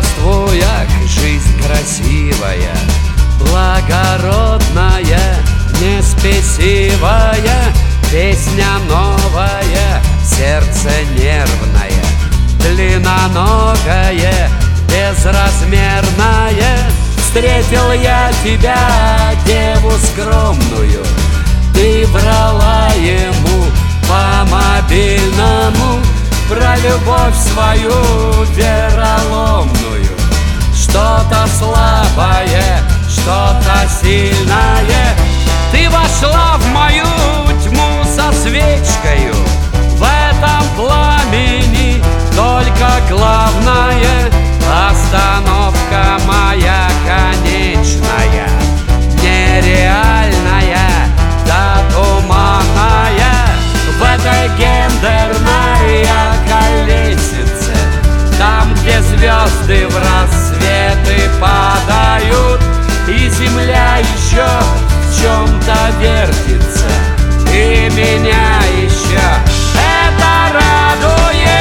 Здравствуй, ах, жизнь красивая, благородная, неспесивая, песня новая, сердце нервное, длинноногое, безразмерное. Встретил я тебя, деву скромную, ты брала ему по мобильному про любовь свою вероломную. Что-то слабое, что-то сильное. Ты вошла в мою тьму со свечкою. В этом пламени только главное остановка моя конечная, нереальная, да туманная. В этой гендерной колесице, там, где звезды в рассветы падают, и земля еще в чем-то вертится, и меня еще это радует.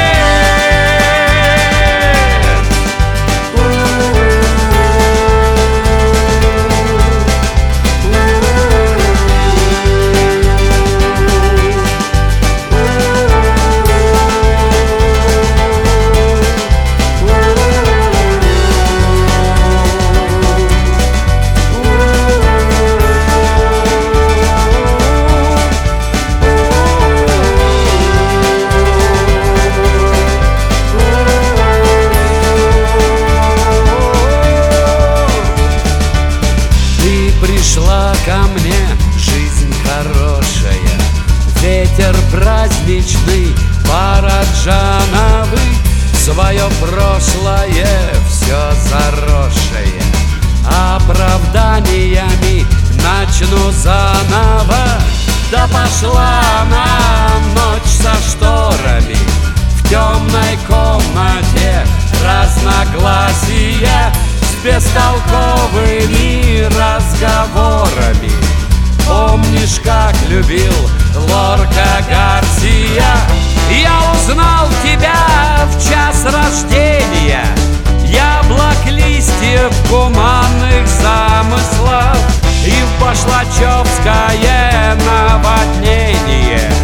Пришла ко мне жизнь хорошая, ветер праздничный, параджановый, свое прошлое все заросшее оправданиями начну заново. Да пошла нам ночь со шторами, в темной комнате разногласия с бестолковыми разговорами. Помнишь, как любил Лорка Гарсия? Я узнал тебя в час рождения, яблок, листьев, гуманных замыслов, и в башлачевское наводнение